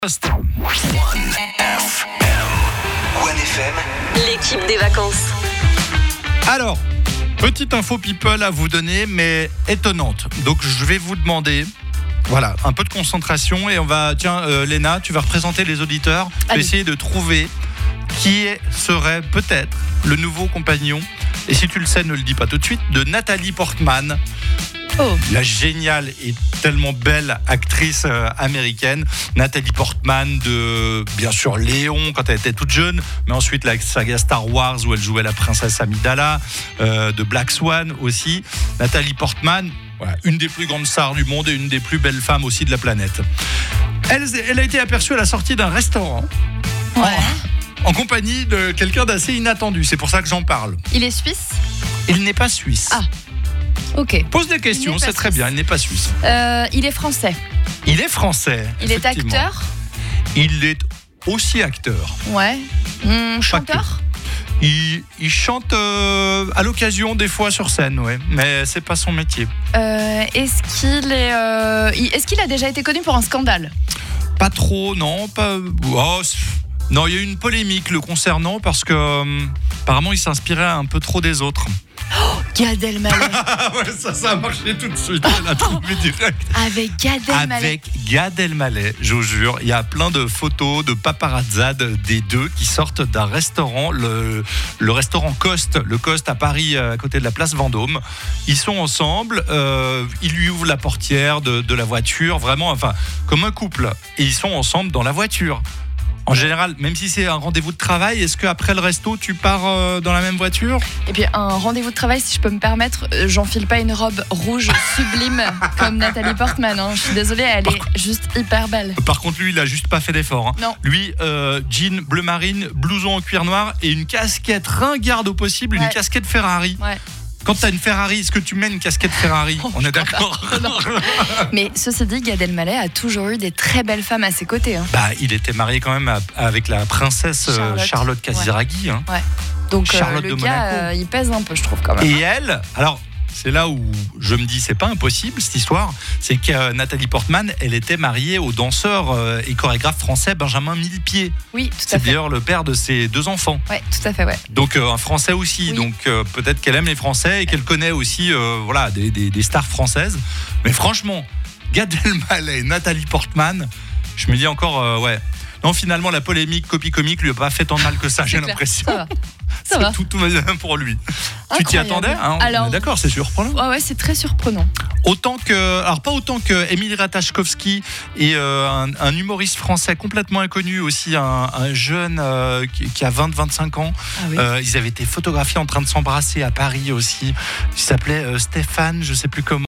L'équipe des vacances. Alors, petite info people à vous donner, mais étonnante. Donc, je vais vous demander, voilà, un peu de concentration et on va, Léna, tu vas représenter les auditeurs. Tu vas essayer de trouver qui serait peut-être le nouveau compagnon. Et si tu le sais, ne le dis pas tout de suite, de Nathalie Portman. Oh. La géniale et tellement belle actrice américaine, Nathalie Portman de, bien sûr, Léon quand elle était toute jeune, mais ensuite la saga Star Wars où elle jouait la princesse Amidala, de Black Swan aussi. Nathalie Portman, voilà, une des plus grandes stars du monde et une des plus belles femmes aussi de la planète. Elle a été aperçue à la sortie d'un restaurant. Ouais. En compagnie de quelqu'un d'assez inattendu. C'est pour ça que j'en parle. Il est suisse ? Il n'est pas suisse. Ah. Ok. Pose des questions, c'est très bien. Il n'est pas suisse. Il est français. Il est français. Il est acteur. Il est aussi acteur. Ouais. Chanteur. Il chante à l'occasion des fois sur scène, ouais. Mais c'est pas son métier. Est-ce qu'il a déjà été connu pour un scandale ? Pas trop, non. Non, il y a eu une polémique le concernant parce que apparemment il s'inspirait un peu trop des autres. Gad Elmaleh. Ouais, ça a marché tout de suite. Elle a trouvé direct. Avec Gad Elmaleh. Avec Gad Elmaleh, je vous jure. Il y a plein de photos de paparazzades des deux qui sortent d'un restaurant, le restaurant Coste, le Coste à Paris, à côté de la place Vendôme. Ils sont ensemble. Il lui ouvre la portière de la voiture, vraiment, enfin, comme un couple. Et ils sont ensemble dans la voiture. En général, même si c'est un rendez-vous de travail, est-ce qu'après le resto, tu pars dans la même voiture ? Et puis un rendez-vous de travail, si je peux me permettre, j'enfile pas une robe rouge sublime comme Nathalie Portman. Hein. Je suis désolée, elle est juste hyper belle. Par contre, lui, il a juste pas fait d'effort. Hein. Non. Lui, jean bleu marine, blouson en cuir noir et une casquette ringarde au possible, une casquette Ferrari. Ouais. Quand t'as une Ferrari, est-ce que tu mets une casquette Ferrari ? On est d'accord ? Mais ceci dit, Gad Elmaleh a toujours eu des très belles femmes à ses côtés. Hein. Bah, il était marié quand même avec la princesse Charlotte Casiraghi. Hein. Ouais. Donc Charlotte le de gars, Monaco. il pèse un peu, je trouve quand même. Et elle, alors... C'est là où je me dis c'est pas impossible cette histoire, c'est que Nathalie Portman, elle était mariée au danseur et chorégraphe français Benjamin Millepied. Oui, tout à fait. C'est d'ailleurs le père de ses deux enfants. Oui, tout à fait, ouais. Donc un français aussi, oui. Donc peut-être qu'elle aime les Français et qu'elle connaît aussi des stars françaises. Mais franchement, Gad Elmaleh et Nathalie Portman, je me dis encore Non, finalement la polémique copie comique lui a pas fait tant de mal que ça, j'ai l'impression. Ça va. Tout va bien pour lui. Incroyable. Tu t'y attendais hein? Alors, d'accord, c'est surprenant. Ouais, c'est très surprenant. Pas autant que Émile Ratajkowski et un humoriste français complètement inconnu aussi, un jeune qui a 20-25 ans. Ah oui. Ils avaient été photographiés en train de s'embrasser à Paris aussi. Il s'appelait Stéphane, je sais plus comment.